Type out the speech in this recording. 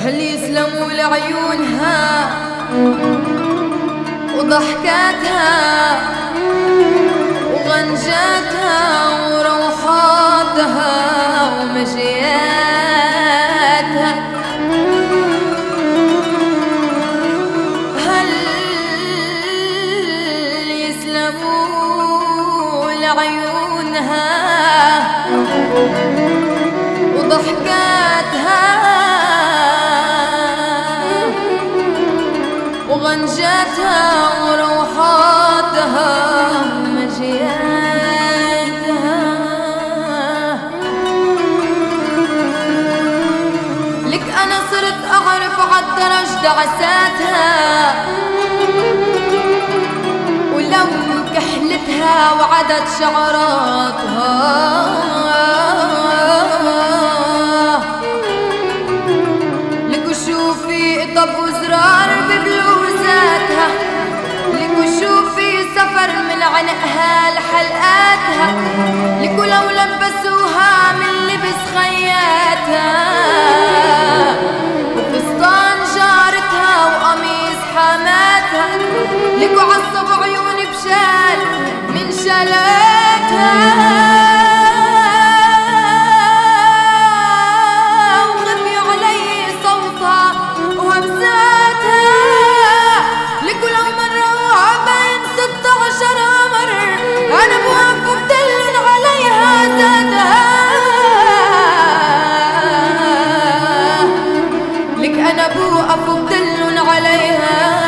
هل يسلموا لعيونها وضحكاتها وغنجاتها وروحاتها ومجياتها؟ هل يسلموا لعيونها وضحكاتها وغنجاتها وروحاتها ومجياتها؟ لك أنا صرت أعرف عالدرج دعساتها ولون كحلتها وعدد شعراتها. لك وشوفي قطب وزرار ببلوزاتها، لك وشوفي سفر من عنقها لحلقاتها، لك ولو لبسوها من لبس خياتها وفستان جارتها وقميص حماتها، لك وعصب عيوني بشال من شلاتها وخفي علي صوتها وهمساتها. لك ولو مروا بين 16 قمر أنا بوقف وبدلن عليها ذاتها. لك أنا بوقف وبدلن عليها